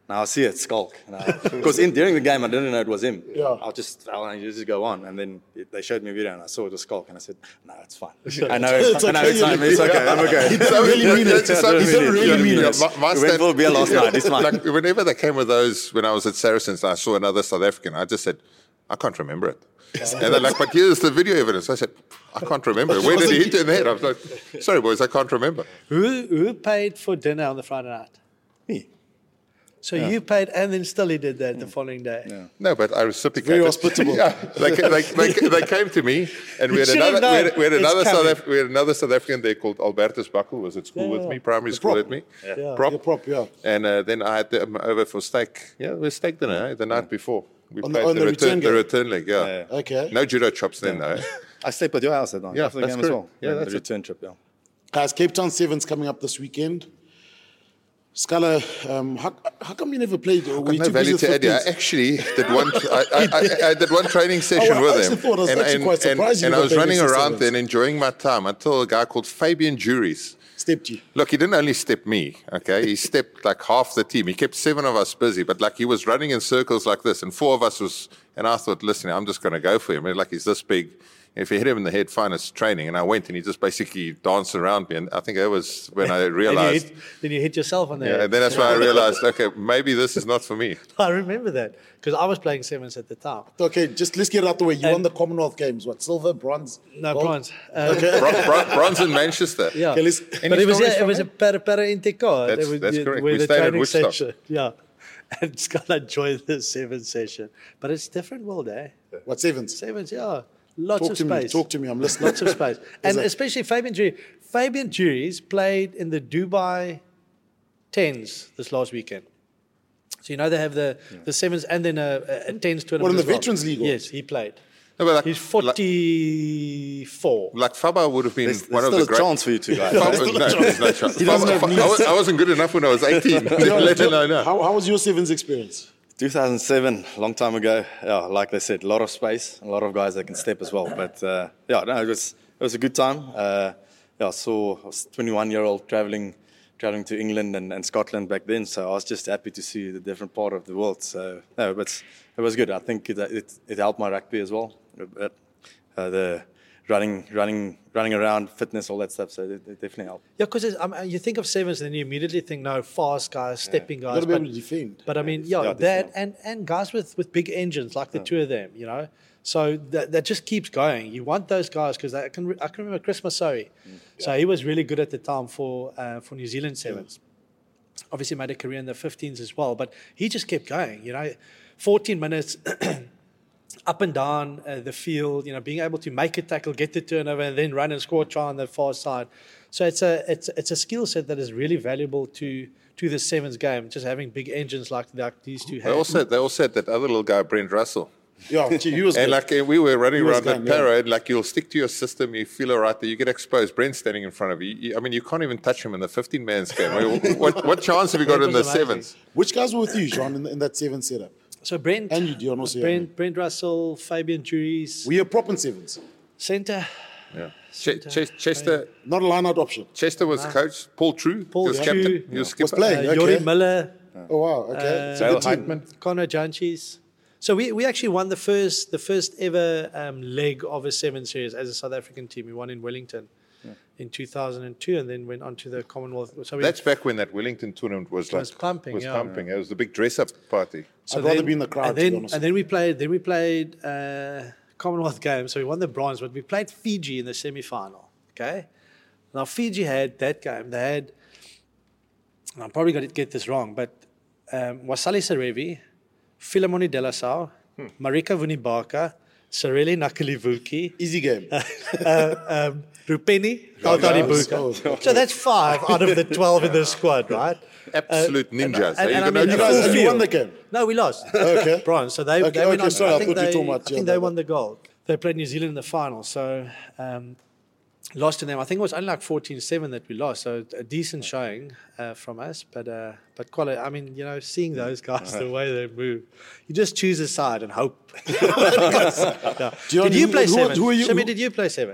Now I see it, skulk. Because in during the game, I didn't know it was him. Yeah. I'll just, I'll just go on. And then it, they showed me a video and I saw it was skulk. And I said, no, it's fine. I know it's, I know it's fine. It's okay. I'm okay. He didn't really mean it. He didn't really mean it. My, my We went for a beer last night. It's fine. Like, whenever they came with those, when I was at Saracens, I saw another South African. I just said, I can't remember it. And they're like, but here's the video evidence. I said, I can't remember. Where did he hit you in the head? I was like, sorry, boys, I can't remember. Who who paid for dinner on the Friday night? Me. So you paid, and then still he did that the following day. Yeah. No, but I reciprocated. Very hospitable. Yeah, they, they, they, they came to me, and we had You should have another, we had, known. we had It's another South coming. Af- we had another South African there called Albertus Buckle, was at school Yeah, with yeah. me, primary The school prop. with me. Yeah. Prop. Yeah, prop, yeah. And uh, then I had them over for steak. Yeah, it was steak dinner eh, the night before. We On the- played on the return the game? return leg. Yeah. Yeah. Okay. No judo chops then, though. I slept at your house that night. Yeah, after the that's game as correct. well. Yeah, And that's the it. return trip, yeah. Guys, Cape Town Sevens coming up this weekend. Scala, um, how, how come you never played? Were Got you no too busy value with to add. Yeah, I fifteens? actually did one. I, I, I, I did one training session I with actually them, thought I was actually quite surprised you and, and I got was paid running extra around sevens. then, enjoying my time until a guy called Fabian Juries. Stepped you. Look, he didn't only step me, okay? He stepped like half the team. He kept seven of us busy, but like he was running in circles like this, and four of us was, and I thought, listen, I'm just going to go for him. And like he's this big. If you hit him in the head, fine, it's training. And I went, and he just basically danced around me. And I think that was when I Then you, realized. hit, then you hit yourself on the Yeah, head. and then that's why I realized, okay, maybe this is not for me. I remember that because I was playing sevens at the time. Okay, just let's get it out the way. You And- won the Commonwealth Games. What, silver, bronze? No, gold? bronze. Uh, Bron- bron- bronze in Manchester. Yeah, Okay, let's- but it was stories yeah, it from was a him? para para Intica. That's- That was that's the- correct. Where We the stayed at training Woodstock. section, yeah, and Scala joined the seven session. But it's different world, eh? What, sevens? Sevens, yeah, lots Talk of to me. space. Talk to me. I'm listening. Lots of space, and that- especially Fabian Jury. Fabian Juries played in the Dubai tens this last weekend. So you know they have the, the sevens and then a, a, a tens tournament. What, in the as well. Veterans League or- Yes, he played. No, but like, He's forty-four. Like, like Faba would have been There's, one there's of still the a great. chance for you two guys. Faba, no, there's no chance. He doesn't have Faba- I, was, I wasn't good enough when I was eighteen. Let alone now. How, how was your sevens experience? two thousand seven, long time ago. Yeah, like they said, a lot of space, a lot of guys that can step as well. But uh, yeah, no, it was it was a good time. Uh, yeah, I saw I was twenty-one year old traveling traveling to England and, and Scotland back then. So I was just happy to see the different part of the world. So no, but it was good. I think it it, it helped my rugby as well. But, uh, the running, running, running around, fitness, all that stuff. So it, it definitely helped. Yeah, because um, you think of sevens and then you immediately think, no, fast guys, stepping guys. You've got to be but, able to defend. but I mean, yeah, Yeah, that definitely. and, and guys with, with big engines, like the two of them, you know. So that, that just keeps going. You want those guys because I can re- I can remember Chris Masoe. So he was really good at the time for uh, for New Zealand sevens. Obviously made a career in the fifteens as well, but he just kept going. You know, fourteen minutes. Up and down uh, the field, you know, being able to make a tackle, get the turnover, and then run and score a try on the far side. So it's a it's it's a skill set that is really valuable to to the sevens game. Just having big engines like like these two They have. also they also had that other little guy, Brent Russell. Yeah, gee, he was And good. like uh, we were running He was around that done, yeah. parade, like you'll stick to your system, you feel all right, that you get exposed. Brent's standing in front of you. You- I mean, you can't even touch him in the fifteen man's game. I mean, what, what chance have you got That in the was amazing. sevens? Which guys were with you, Jean, in, in that seven setup? So Brent, And you, Dion, also, yeah. Brent, Brent Russell, Fabian Juries, Were you a prop in sevens? centre. Yeah. Ch- Ch- Chester, Not a line-out option. Chester was coach. Paul True, Paul he was True. captain. Yeah. He was Was skipper. playing. Uh, okay. Yori Miller, Oh, wow, okay. It's a Dale good team. Heitman. Conor Janchis. So we, we actually won the first the first ever um, leg of a seven series as a South African team. We won in Wellington in two thousand two, and then went on to the Commonwealth. So we, That's back when that Wellington tournament was like was pumping, Was yeah. pumping. It was the big dress-up party. I'd rather be in the crowd, and to then, be honest. And then we played. Then we played uh, Commonwealth games. So we won the bronze, but we played Fiji in the semi-final. Okay, now Fiji had that game. They had. and I'm probably going to get this wrong, but um, Wasali Sarevi, Philemoni Delasau, Hmm. Marika Vunibaka, Sareli Nakalivuki, Easy game. uh, um, Rupeni Tautaribuka. Oh. So that's five out of the twelve in the squad, right? Absolute ninjas. and- You and can I mean, know you guys- guys- And you field. won the game. No, we lost. Okay. Bronze. So they, Okay, they went okay, on. sorry, I think thought you were they, talking about- I think yeah, they that- won the gold. They played New Zealand in the final. So um, lost to them. I think it was only like fourteen seven that we lost. So a decent showing uh, from us. But uh, but quality. I mean, you know, seeing those guys, the way they move, you just choose a side and hope. Yeah. Dion, Did you who- play who- sevens? who are you- Shami, who- did you play sevens?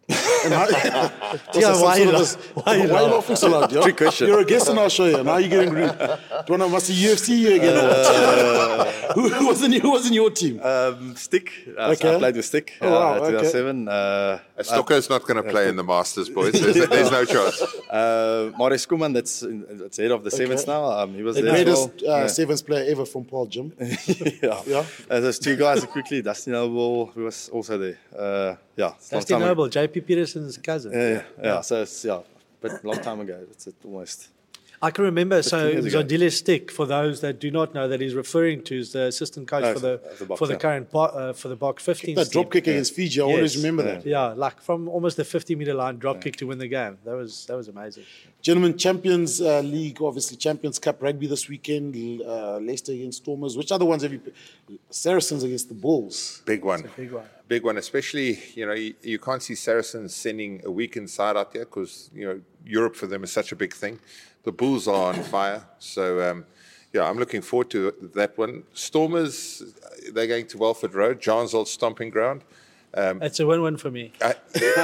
And how, Yeah, also, why some you sort of laugh- this- why you why you laugh? laughing so loud? Yo? Trick question. You're a guest on our show here. Now you're getting rude. Do you want to must U F C you again? or what? who, who was in who was in your team? Um, Stick. Uh, Okay. so I played with Stick. Oh, wow, uh, okay. two thousand seven. Uh, Stocker's not going to play in the Masters, boys. There's, there's no chance. uh, Marius Koeman, that's, in- that's head of the sevens now. Um, he was The there as greatest well. uh, Yeah. sevens player ever from Paul Jim. yeah. Yeah. Uh, there's two guys quickly. Dusty Noble, who was also there. Uh, yeah. it's a long Dusty time ago. Noble, J P Peterson's cousin. Yeah, yeah, yeah. So it's, yeah, but a long time ago. It's it almost. I can remember, so years ago. Zondile Stick, for those that do not know that he's referring to, is the assistant coach Oh, for the of the Boks, for the yeah. current bo- uh, for the Bok fifteen. That drop kick against Fiji, I always remember that. Yeah, like from almost the fifty meter line, drop kick to win the game. That was that was amazing. Gentlemen, Champions uh, League, obviously Champions Cup rugby this weekend. Uh, Leicester against Stormers. Which other ones have you? Saracens against the Bulls. Big one. Big one. Big one, especially, you know, you, you can't see Saracens sending a weekend side out there because, you know, Europe for them is such a big thing. The Bulls are on fire. So, um, yeah, I'm looking forward to that one. Stormers, they're going to Welford Road, John's old stomping ground. Um, It's a win-win for me. I,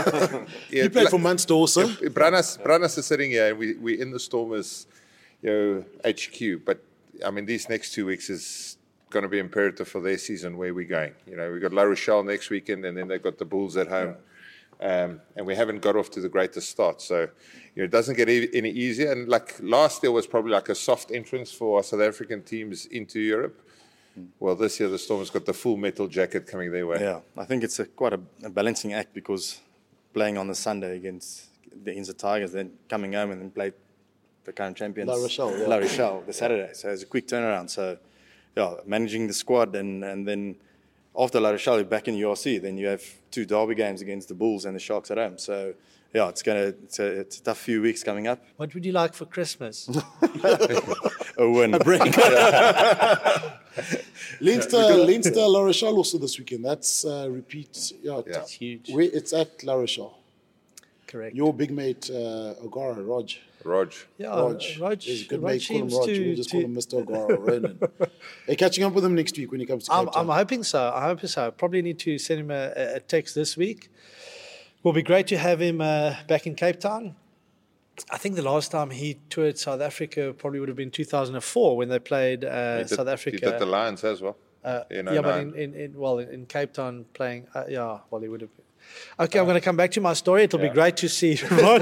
yeah, You played for Munster also. Branas, Branas is sitting here, and we, we're in the Stormers, you know, H Q. But, I mean, these next two weeks is going to be imperative for their season, where we're going. You know, we've got La Rochelle next weekend, and then they've got the Bulls at home. Um, and we haven't got off to the greatest start. So, you know, it doesn't get e- any easier. And like last year was probably like a soft entrance for our South African teams into Europe. Well, this year the Stormers got the full metal jacket coming their way. Yeah, I think it's a, quite a, a balancing act because playing on the Sunday against the against the Tigers, then coming home and then play the current champions La Rochelle, yeah. La Rochelle the Saturday. So it's a quick turnaround. So, yeah, managing the squad and, and then after La Rochelle, you're back in U R C. Then you have two derby games against the Bulls and the Sharks at home. So, yeah, it's gonna it's a, it's a tough few weeks coming up. What would you like for Christmas? A win. A break. Leinster, Leinster, La Rochelle also this weekend. That's uh, repeat. Yeah, Yeah. It's huge. Where it's at La Rochelle. Correct. Your big mate, uh, O'Gara, Rog. Rog. yeah, Rog. Rog, He's a good Rog mate. Call him seems Rog. to- We'll just to- call him Mister O'Gara or Ronan. Hey, catching up with him next week when he comes to Cape I'm, I'm Town. hoping so. I hope so. Probably need to send him a, a text this week. Will be great to have him uh, back in Cape Town. I think the last time he toured South Africa probably would have been two thousand four when they played uh, He did- South Africa. He did the Lions as well. Uh, in yeah, but oh in, nine. in, in well, in, in Cape Town playing, uh, yeah, well, he would have. Okay, I'm going to come back to my story. It'll be great to see Rog.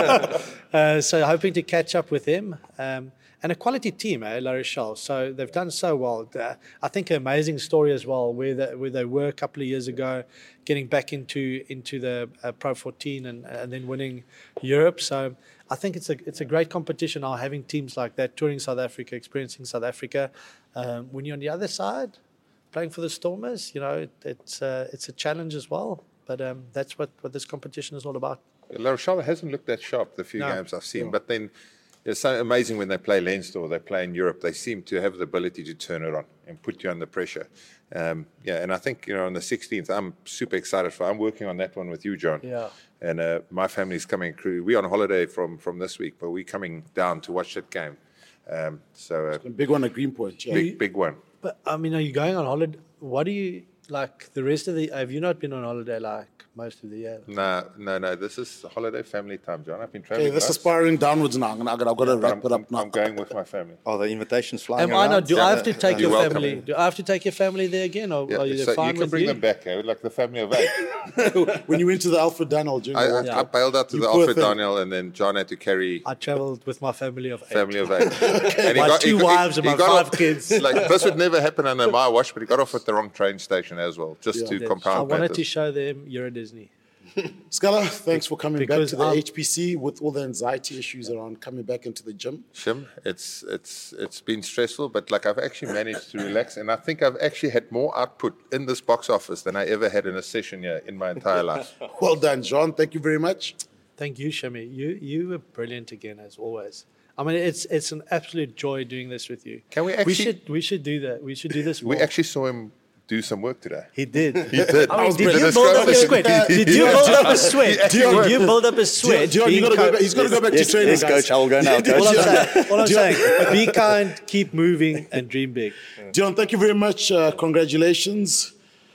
uh, so hoping to catch up with him. Um, and a quality team, eh, La Rochelle. So they've done so well. Uh, I think an amazing story as well, where they, where they were a couple of years ago, getting back into into the uh, Pro fourteen and, and then winning Europe. So I think it's a it's a great competition now, having teams like that touring South Africa, experiencing South Africa. Um, when you're on the other side, playing for the Stormers, you know, it, it's uh, it's a challenge as well. But um, that's what, what this competition is all about. La Rochelle hasn't looked that sharp the few No. games I've seen, but then it's so amazing when they play Leinster or they play in Europe. They seem to have the ability to turn it on and put you under pressure. Um, yeah, and I think, you know, on the sixteenth, I'm super excited for. I'm working on that one with you, John. Yeah. And uh, my family's coming. We're on holiday from from this week, but we're coming down to watch that game. Um, so uh, A big one at Greenpoint. Yeah. big big one. But I mean, are you going on holiday? What do you like the rest of the? Have you not been on holiday like most of the year? No, no, no. This is holiday family time, John. I've been traveling. Okay, this is lots, spiraling downwards now. I'm gonna, I've got to but wrap I'm, it up I'm, now. I'm going with my family. Are the invitations flying Am around? I not? Do I have to take You're your welcome. family? Do I have to take your family there again, or Yeah, are you so fine you can with bring you? them back, eh? Like the family of eight. When you went to the Alfred Daniel during I, the I, World Yeah. I bailed out to You the poor Alfred thing. Daniel, and then John had to carry I travelled with my family of eight. family of eight. And My two wives and my got five off- kids. Like this would never happen under my watch, but he got off at the wrong train station as well, just to I compound wanted matters. to show them you're a Disney. Scala, thanks for coming back Because to the I'm- H P C with all the anxiety issues around coming back into the gym. Shim, it's it's it's been stressful, but like I've actually managed to relax, and I think I've actually had more output in this box office than I ever had in a session here in my entire life. Well done, John. Thank you very much. Thank you, Shami. You you were brilliant again as always. I mean, it's it's an absolute joy doing this with you. Can we We actually- should we should do that. We should do this. We more. actually saw him do some work today. He did. He did. I mean, did The you build up a discography- sweat? Did you build up a sweat? Did you build up a sweat? Dion, you being gotta go co- back, he's got to go back Yes, to training, yes, guys. coach, I will go now, All coach. I'm saying, all I'm saying, be kind, keep moving, and dream big. Dion, thank you very much. Uh, congratulations.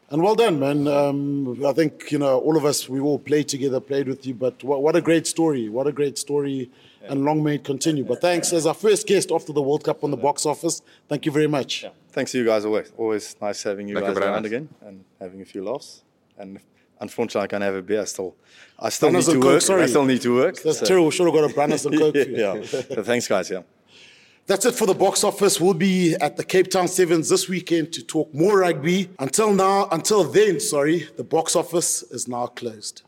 And well done, man. Um, I think, you know, all of us, we all played together, played with you, but what, what a great story. What a great story, yeah. And long may it continue. But thanks, as our first guest after the World Cup on the box office, thank you very much. Yeah. Thanks to you guys always. Always nice having you Thank guys you around nice. again and having a few laughs. And unfortunately, I can't have a beer. I still, I still Brandas need to and work. Coke, sorry. I still need to work. That's so. terrible. Should have got a Brandas and Coke. yeah. yeah. So thanks, guys. Yeah. That's it for the box office. We'll be at the Cape Town Sevens this weekend to talk more rugby. Until now, until then, sorry, the box office is now closed.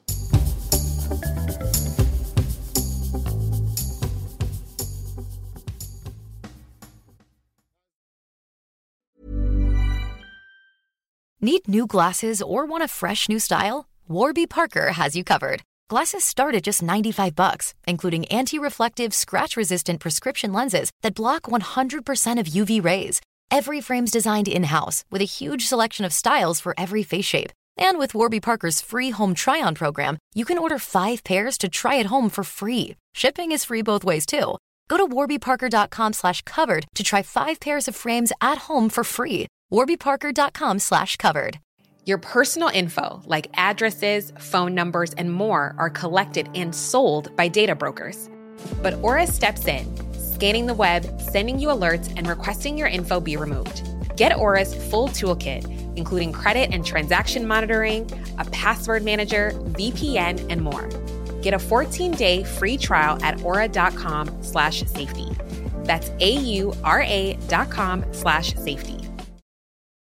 Need new glasses or want a fresh new style? Warby Parker has you covered. Glasses start at just ninety-five bucks, including anti-reflective, scratch-resistant prescription lenses that block one hundred percent of U V rays. Every frame's designed in-house with a huge selection of styles for every face shape. And with Warby Parker's free home try-on program, you can order five pairs to try at home for free. Shipping is free both ways, too. Go to warbyparker.com slash covered to try five pairs of frames at home for free. warbyparker.com slash covered. Your personal info, like addresses, phone numbers, and more, are collected and sold by data brokers. But Aura steps in, scanning the web, sending you alerts, and requesting your info be removed. Get Aura's full toolkit, including credit and transaction monitoring, a password manager, V P N, and more. Get a fourteen-day free trial at aura.com slash safety. That's A-U-R-A dot com slash safety.